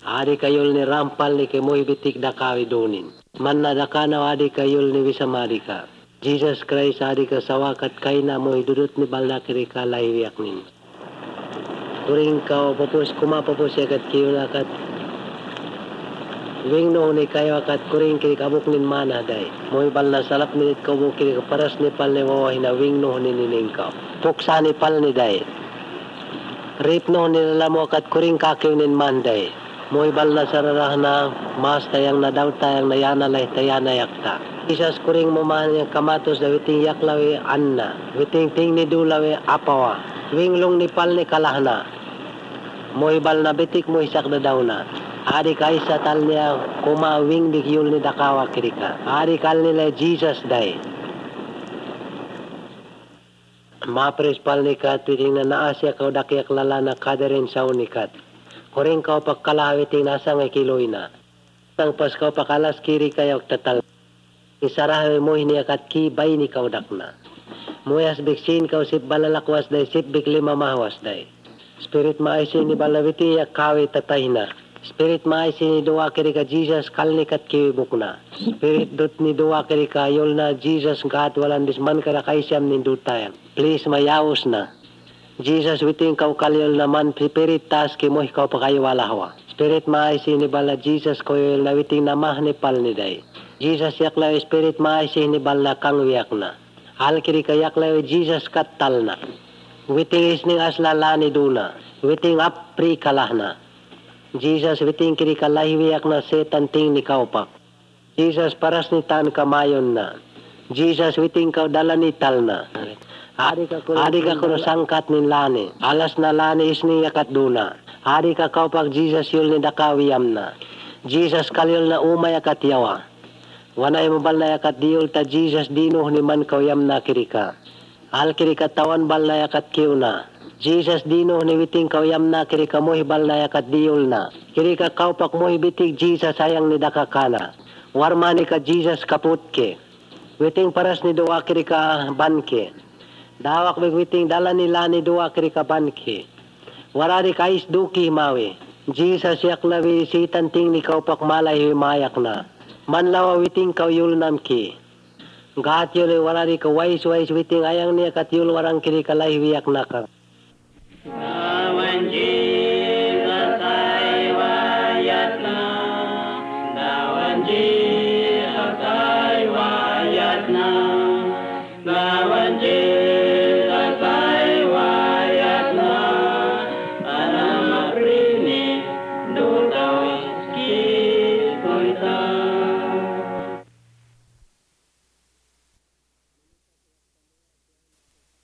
Adi kayol ni rampal ni kemoy bitik dakawi donin. Man na dakanaw adi kayol ni wisamadika. Jesus Christ adi ka sawakat kay na mo hidudot ni balakiri ka lahiwiak nin. Turing ka papus kumapapus yakat kiyo nakat. Wing no ni kayo akat kuring kiri kabuk nin mana day. Mo'y bal na salap minit ka buk kiri paras ni pal ni wawahin na wing no ni nining ka. Puksa ni pal ni day. Rip no ni lalamo akat kuring kakiw nin manday. Mo'y bal na sararah na mas tayang na daw tayang nayana lay tayana yakta. Jesus kuring mamahan yung kamatos na witing yaklawi anna. Witing ting ni dulawi apawa. Wing long ni pal ni kalahna. Mo'y bal na bitik mo isak na daw na. Adi ka isa tal niya kumawing di yul ni dakawa kirika. Adi kal nila Jesus day. Mapres pal ni kat piting na naasya ka dakyak lala na kadarin sa unikat. Kuring ka pagkalawiting nasa nga kiloy na. Tang pas ka pakalas kiri kayo tatal. Isarahe mo hiniyakat ki bay ni kaudak na. Muyas biksin ka sip balalakwas day sip bikli mamahawas day. Spirit maaysin ni balawiti yak kawi tatay na. Spirit maaysin ni duwa kiri ka Jesus kalnikat kiwibuk na. Spirit dut ni duwa kiri ka yol na Jesus God walang disman kada kaisyam ni dutayan. Please mayawos na. Jesus witing kau kalyol naman spirit tas kimo ikaw pakayawala hawa. Spirit maaysin ni bala Jesus ko yol na witing namah ni pal ni day. Jesus yakla spirit maaysin ni bala kang wiyak na. Al kiri ka yakla Jesus katal na. Witing isning aslala ni duna. Witing apri kalah na. Jesus witing kiri kalahiwiyak na setan ting ni kaupak. Jesus paras ni tan kamayon na. Jesus witing kau dala ni tal na. Adi ka kuno sangkat ni lani. Alas na lani isning yakat duna. Adi ka kaupak Jesus yul ni dakawiyam na. Jesus kalyol na umay yakat yawa. Wanay mabal na yakat diyul ta Jesus dino ni man kawyam na kirika. Al kirika tawan bal na yakat kiw na. Jesus dino ni witing kawyam na kirika mo hibal na yakat diyul na. Kirika kaupak mo hibitig Jesus sayang ni dakakana. Warmani ka Jesus kaputke. Witing paras ni duwa kirika banke. Dawak witing dala nila ni duwa kirika banke. Warari kais duki mawi. Jesus yaklawi sitan ting ni kaupak malay himayak na. Manlawa witing kawyul namki. Gat yul warari ka wais witing ayang niya kat yul warang kiri kalay wiyak nakar.